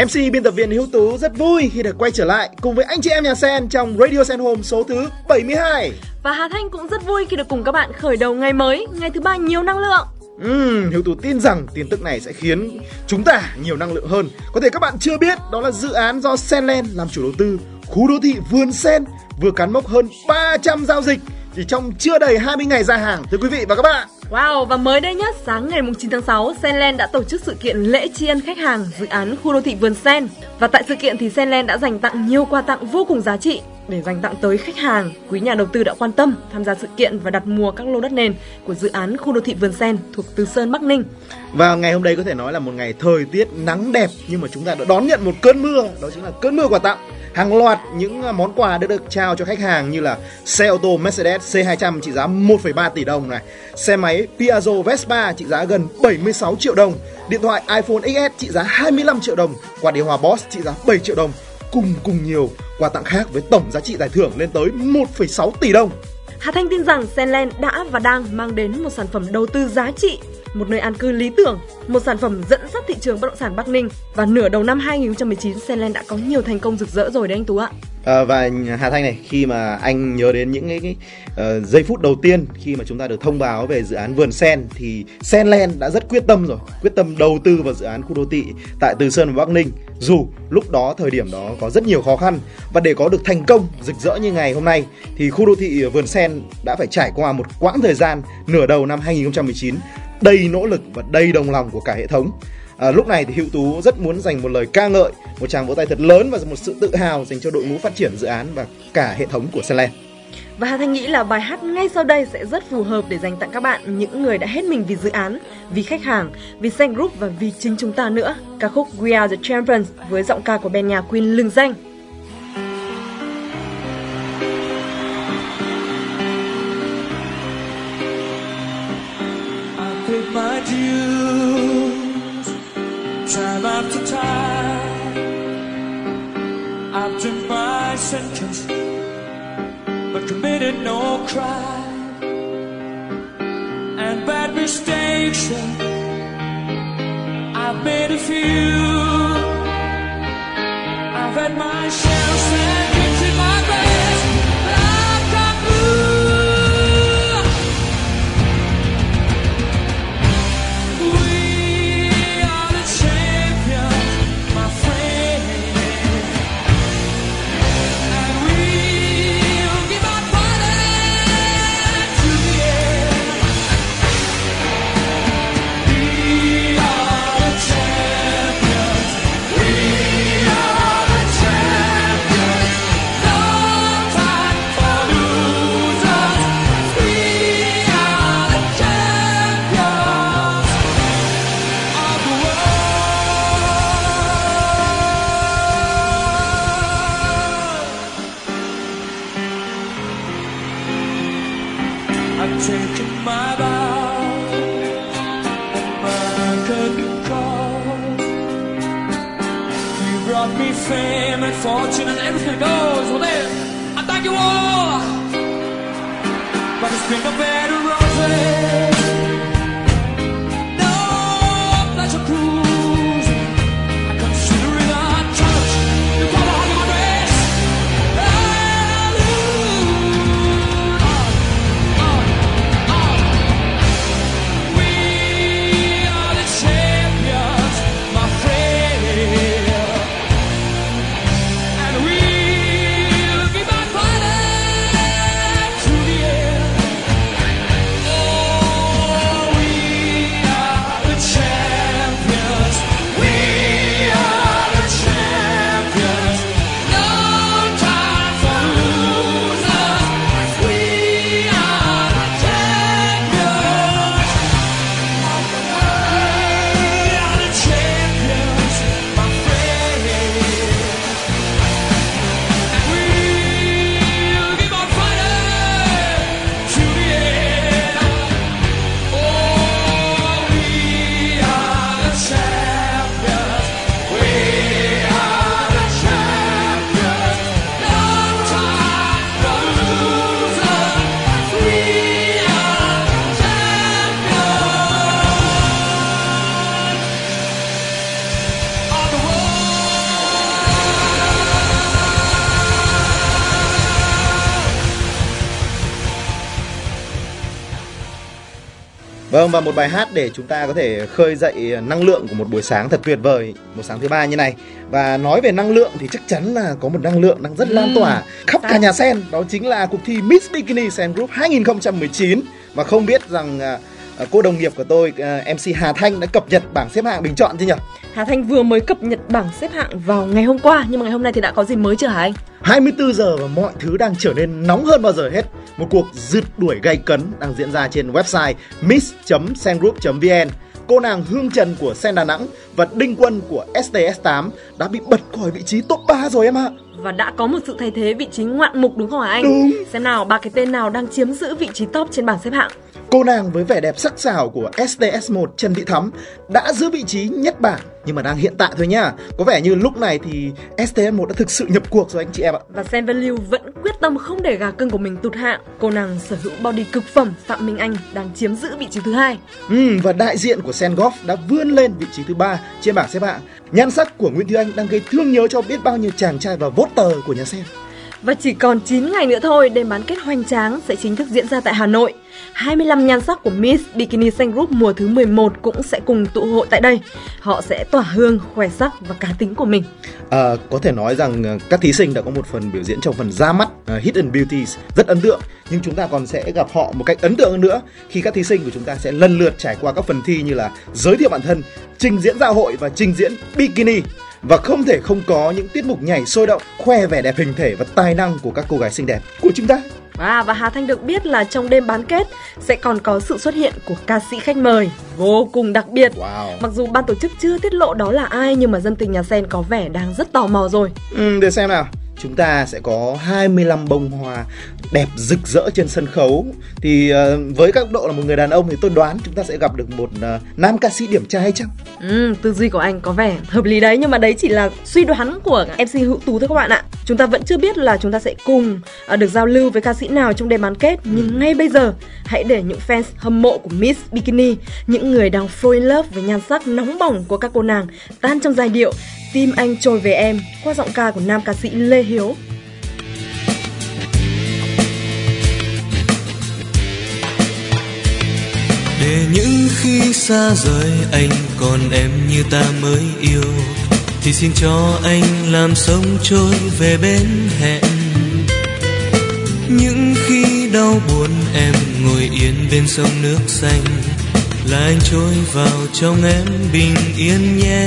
MC biên tập viên Hữu Tú rất vui khi được quay trở lại cùng với anh chị em nhà Sen trong Radio Sen Home số thứ 72. Và Hà Thanh cũng rất vui khi được cùng các bạn khởi đầu ngày mới, ngày thứ ba nhiều năng lượng. Hữu Tú tin rằng tin tức này sẽ khiến chúng ta nhiều năng lượng hơn. Có thể các bạn chưa biết, đó là dự án do Senland làm chủ đầu tư, khu đô thị Vườn Sen vừa cán mốc hơn 300 giao dịch chỉ trong chưa đầy 20 ngày ra hàng, thưa quý vị và các bạn. Wow, và mới đây nhất, sáng ngày 9 tháng 6, Senland đã tổ chức sự kiện lễ tri ân khách hàng dự án khu đô thị Vườn Sen. Và tại sự kiện thì Senland đã dành tặng nhiều quà tặng vô cùng giá trị để dành tặng tới khách hàng, quý nhà đầu tư đã quan tâm tham gia sự kiện và đặt mua các lô đất nền của dự án khu đô thị Vườn Sen thuộc Từ Sơn, Bắc Ninh. Và ngày hôm nay có thể nói là một ngày thời tiết nắng đẹp, nhưng mà chúng ta đã đón nhận một cơn mưa, đó chính là cơn mưa quà tặng. Hàng loạt những món quà đã được trao cho khách hàng như là xe ô tô Mercedes C200 trị giá 1,3 tỷ đồng này, xe máy Piaggio Vespa trị giá gần 76 triệu đồng, điện thoại iPhone XS trị giá 25 triệu đồng, quạt điều hòa Bosch trị giá 7 triệu đồng, cùng nhiều quà tặng khác với tổng giá trị giải thưởng lên tới 1,6 tỷ đồng. Hà Thanh tin rằng Senland đã và đang mang đến một sản phẩm đầu tư giá trị, một nơi an cư lý tưởng, một sản phẩm dẫn dắt thị trường bất động sản Bắc Ninh. Và nửa đầu năm 2019, Senland đã có nhiều thành công rực rỡ rồi đấy anh Tú ạ. Và Hà Thanh này, khi mà anh nhớ đến những cái giây phút đầu tiên khi mà chúng ta được thông báo về dự án Vườn Sen thì Senland đã rất quyết tâm rồi, quyết tâm đầu tư vào dự án khu đô thị tại Từ Sơn và Bắc Ninh. Dù lúc đó, thời điểm đó có rất nhiều khó khăn, và để có được thành công rực rỡ như ngày hôm nay thì khu đô thị Vườn Sen đã phải trải qua một quãng thời gian nửa đầu năm 2019 đầy nỗ lực và đầy đồng lòng của cả hệ thống. Lúc này thì Hữu Tú rất muốn dành một lời ca ngợi, một tràng vỗ tay thật lớn và một sự tự hào dành cho đội ngũ phát triển dự án và cả hệ thống của Senland. Và Hà Thanh nghĩ là bài hát ngay sau đây sẽ rất phù hợp để dành tặng các bạn, những người đã hết mình vì dự án, vì khách hàng, vì Sen Group và vì chính chúng ta nữa. Ca khúc We Are The Champions với giọng ca của band nhà Queen lừng danh. Time after time, I've done my sentence, but committed no crime. And bad mistakes, I've made a few. I've had my share of seconds in my best, but I've come through. Taking my vow and my curtain call. You brought me fame and fortune and everything goes. Well then, I thank you all, but it's been a better roses. No pleasure cruising. I consider it a touch. You call a hug my dress. Vâng, và một bài hát để chúng ta có thể khơi dậy năng lượng của một buổi sáng thật tuyệt vời, một sáng thứ ba như này. Và nói về năng lượng thì chắc chắn là có một năng lượng đang rất lan tỏa khắp cả nhà sen. Đó chính là cuộc thi Miss Bikini Sen Group 2019. Và không biết rằng cô đồng nghiệp của tôi, MC Hà Thanh đã cập nhật bảng xếp hạng bình chọn chưa nhỉ? Hà Thanh vừa mới cập nhật bảng xếp hạng vào ngày hôm qua, nhưng mà ngày hôm nay thì đã có gì mới chưa hả anh? 24 giờ và mọi thứ đang trở nên nóng hơn bao giờ hết. Một cuộc rượt đuổi gay cấn đang diễn ra trên website miss.sengroup.vn. Cô nàng Hương Trần của Sen Đà Nẵng và Đinh Quân của STS8 đã bị bật khỏi vị trí top 3 rồi em ạ. Và đã có một sự thay thế vị trí ngoạn mục đúng không hả anh? Đúng. Xem nào, ba cái tên nào đang chiếm giữ vị trí top trên bảng xếp hạng. Cô nàng với vẻ đẹp sắc sảo của STS1 Trần Thị Thắm đã giữ vị trí nhất bảng, nhưng mà đang hiện tại thôi nhá. Có vẻ như lúc này thì STS1 đã thực sự nhập cuộc rồi anh chị em ạ. Và Sen Value vẫn quyết tâm không để gà cưng của mình tụt hạng. Cô nàng sở hữu body cực phẩm Phạm Minh Anh đang chiếm giữ vị trí thứ 2. Và đại diện của Sen Golf đã vươn lên vị trí thứ 3 trên bảng xếp hạng. Nhan sắc của Nguyễn Thúy Anh đang gây thương nhớ cho biết bao nhiêu chàng trai và voter của nhà Sen. Và chỉ còn 9 ngày nữa thôi, đêm bán kết hoành tráng sẽ chính thức diễn ra tại Hà Nội. 25 nhan sắc của Miss Bikini Sen Group mùa thứ 11 cũng sẽ cùng tụ hội tại đây. Họ sẽ tỏa hương, khoe sắc và cá tính của mình. Có thể nói rằng các thí sinh đã có một phần biểu diễn trong phần ra mắt Hidden Beauties rất ấn tượng. Nhưng chúng ta còn sẽ gặp họ một cách ấn tượng hơn nữa khi các thí sinh của chúng ta sẽ lần lượt trải qua các phần thi như là giới thiệu bản thân, trình diễn dạ hội và trình diễn bikini. Và không thể không có những tiết mục nhảy sôi động, khoe vẻ đẹp hình thể và tài năng của các cô gái xinh đẹp của chúng ta. Và Hà Thanh được biết là trong đêm bán kết sẽ còn có sự xuất hiện của ca sĩ khách mời vô cùng đặc biệt. Mặc dù ban tổ chức chưa tiết lộ đó là ai, nhưng mà dân tình nhà Sen có vẻ đang rất tò mò rồi. Để xem nào. Chúng ta sẽ có 25 bông hoa đẹp rực rỡ trên sân khấu. Thì với các góc độ là một người đàn ông thì tôi đoán chúng ta sẽ gặp được một nam ca sĩ điểm trai hay chăng? Tư duy của anh có vẻ hợp lý đấy, nhưng mà đấy chỉ là suy đoán của MC Hữu Tú thôi các bạn ạ. Chúng ta vẫn chưa biết là chúng ta sẽ cùng được giao lưu với ca sĩ nào trong đêm bán kết. Nhưng ngay bây giờ, hãy để những fans hâm mộ của Miss Bikini, những người đang fall in love với nhan sắc nóng bỏng của các cô nàng, tan trong giai điệu Tim Anh Trôi Về Em qua giọng ca của nam ca sĩ Lê Hiếu. Để những khi xa rời anh còn em như ta mới yêu, thì xin cho anh làm sông trôi về bên hẹn. Những khi đau buồn em ngồi yên bên sông nước xanh, là anh trôi vào trong em bình yên nhé.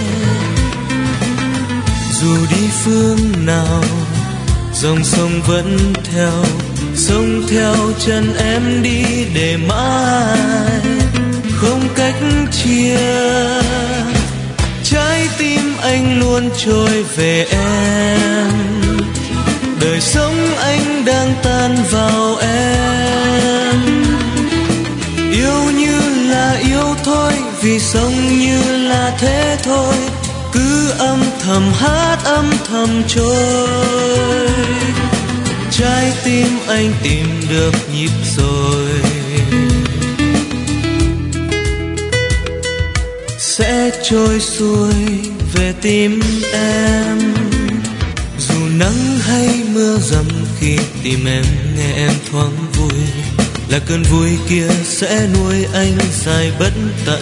Dù đi phương nào dòng sông vẫn theo, sông theo chân em đi để mãi không cách chia. Trái tim anh luôn trôi về em, đời sống anh đang tan vào em. Yêu như là yêu thôi, vì sống như là thế thôi, cứ âm thầm hát âm thầm trôi. Trái tim anh tìm được nhịp rồi, sẽ trôi xuôi về tim em. Dù nắng hay mưa dầm, khi tìm em nghe em thoáng vui, là cơn vui kia sẽ nuôi anh dài bất tận.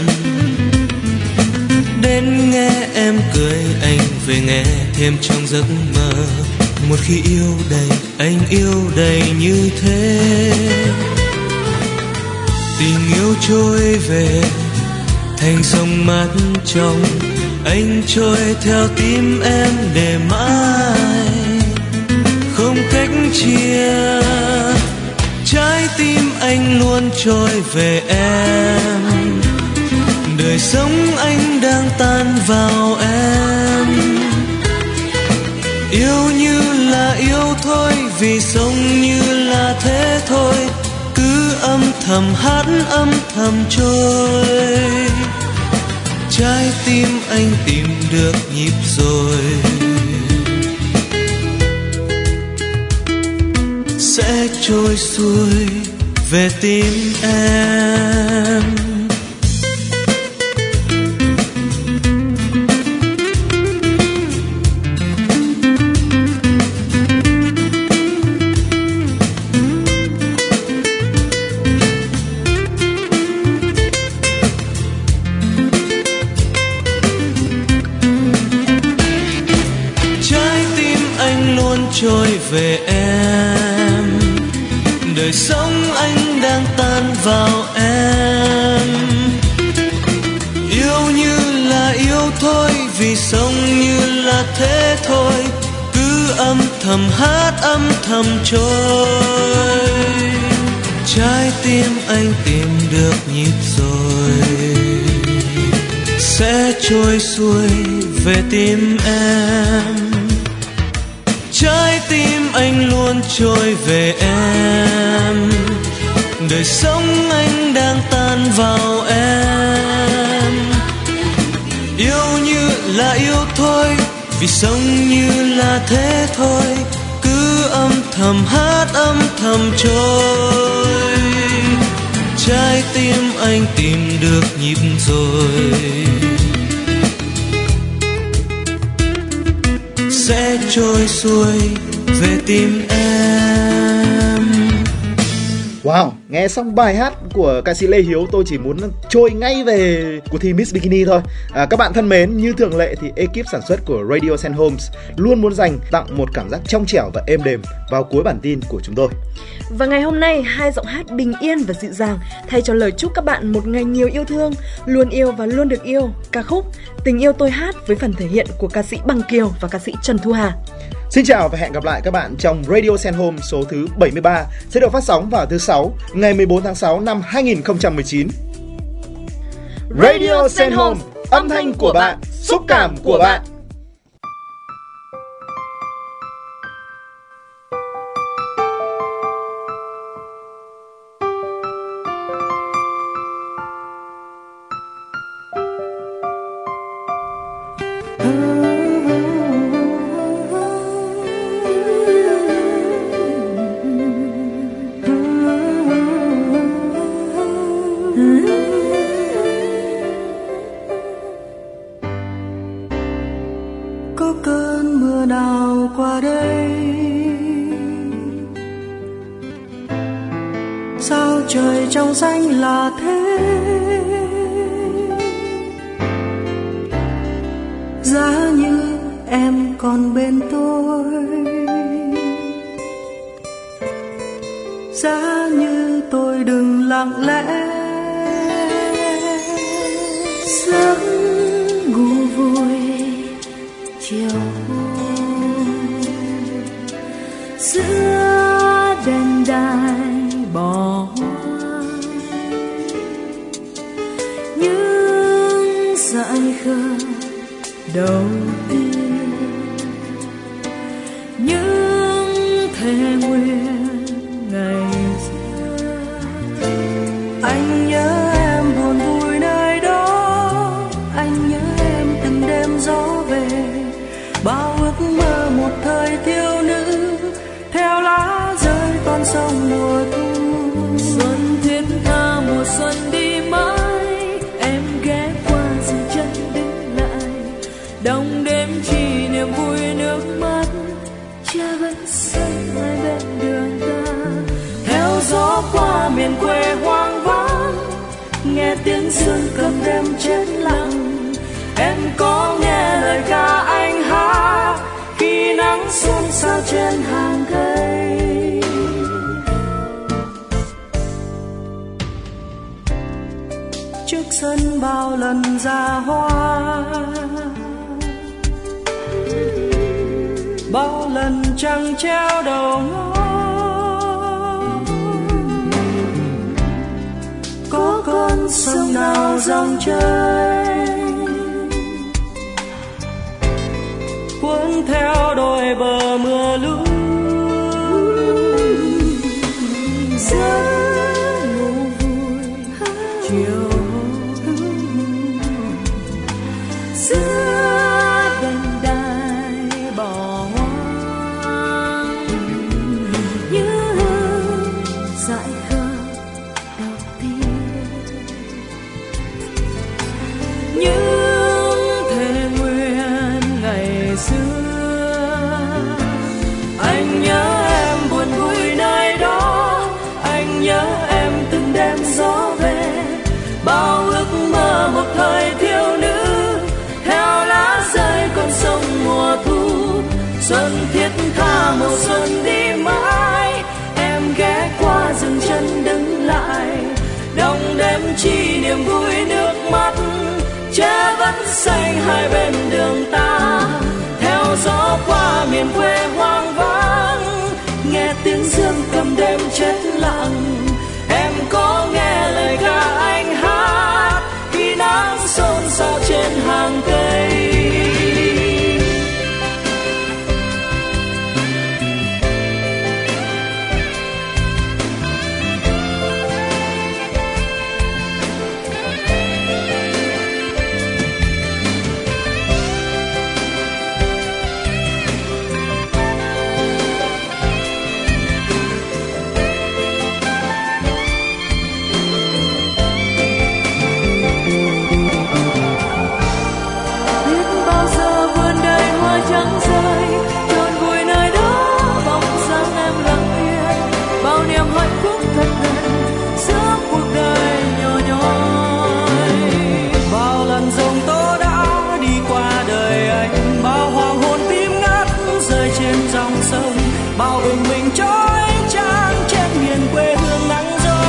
Đến nghe em cười, anh về nghe thêm trong giấc mơ. Một khi yêu đầy, anh yêu đầy như thế. Tình yêu trôi về thành sông mát trong, anh trôi theo tim em để mãi không cách chia. Trái tim anh luôn trôi về em, đời sống anh đang tan vào em. Yêu như là yêu thôi, vì sống như là thế thôi, cứ âm thầm hát âm thầm trôi. Trái tim anh tìm được nhịp rồi, sẽ trôi xuôi về tim em. về em. Đời sống anh đang tan vào em. Yêu như là yêu thôi, vì sống như là thế thôi. Cứ âm thầm hát âm thầm trôi. Trái tim anh tìm được nhịp rồi, sẽ trôi xuôi về tim em. Trái tim anh luôn trôi về em. Đời sống anh đang tan vào em. Yêu như là yêu thôi, vì sống như là thế thôi. Cứ âm thầm hát âm thầm trôi. Trái tim anh tìm được nhịp rồi, sẽ trôi xuôi về tim em. Wow, nghe xong bài hát của ca sĩ Lê Hiếu tôi chỉ muốn trôi ngay về cuộc thi Miss Bikini thôi. Các bạn thân mến, như thường lệ thì ekip sản xuất của Radio Sen Homes luôn muốn dành tặng một cảm giác trong trẻo và êm đềm vào cuối bản tin của chúng tôi. Và ngày hôm nay, hai giọng hát bình yên và dịu dàng thay cho lời chúc các bạn một ngày nhiều yêu thương, luôn yêu và luôn được yêu. Ca khúc Tình Yêu Tôi Hát với phần thể hiện của ca sĩ Bằng Kiều và ca sĩ Trần Thu Hà. Xin chào và hẹn gặp lại các bạn trong Radio Sen Home số thứ 73 sẽ được phát sóng vào thứ 6 ngày 14 tháng 6 năm 2019. Radio Sen Home, âm thanh của bạn, xúc cảm của bạn. Có cơn mưa nào qua đây, sao trời trong xanh là thế, giá như em còn bên tôi, giá như tôi đừng lặng lẽ. Giấc ngủ vui chiều giữa đèn đài bỏ những dại khờ đầu tiên, những thề nguyện ngày xưa. Anh nhớ em buồn vui nơi đó, anh nhớ em từng đêm gió về, bao ước mơ một thời thiếu nữ theo lá rơi con sông mùa thu. Xuân thiết tha mùa xuân đi mãi, em ghé qua dừng chân đứng lại, đông đêm chỉ niềm vui nước mắt, cha vẫn xanh hai bên đường ta. Theo gió qua miền quê hoang vắng, nghe tiếng sương cầm đêm chết lặng. Em có nghe lời ca anh hát khi nắng xuân sao trên hàng cây. Trước sân bao lần ra hoa, bao lần trăng treo đầu ngõ. Có con sông nào dòng chơi cuốn theo đôi bờ mưa lũ. Giấc ngủ vui chiều giữa đèn đài bỏ hoang, những dại khờ đầu tiên, những thề nguyện ngày xưa. hai bên đường ta, theo gió qua miền quê hoang vắng, nghe tiếng dương cầm đêm chết lặng. Em có nghe lời ca anh hát khi nắng xôn xao trên hàng cây. Bao bình minh trói trang trên miền quê hương nắng gió.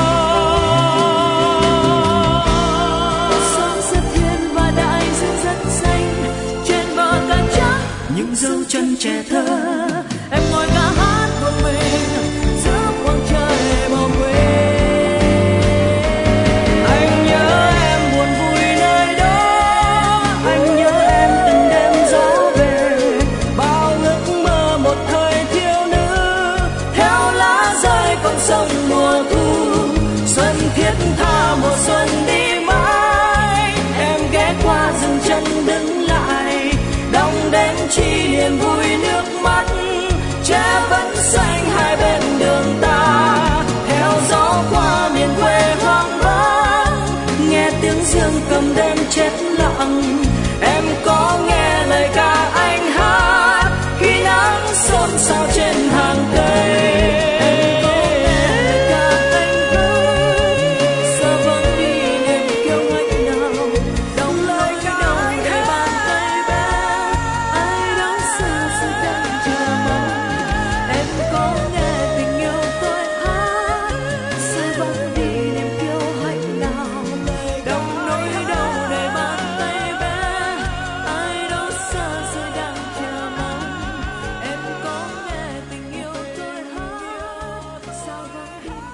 Sóng rất thiên và đại dương rất xanh, trên bờ cát trắng những dấu chân trẻ thơ. Em ngồi ca hát một mình giữa khoảng trời màu quê. Anh nhớ em buồn vui nơi đó, anh nhớ em từng đêm gió về. Bao ước mơ một thời con sông mùa thu, xuân thiết tha mùa xuân đi mãi. Em ghé qua dừng chân đứng lại, đong đến chi niềm vui nước mắt. Tre vẫn xanh hai bên đường ta, theo gió qua miền quê hoang vắng, nghe tiếng dương cầm đêm chết lặng. Em có nghe lời ca anh hát khi nắng xôn xao trên hàng cây. Sao vẫn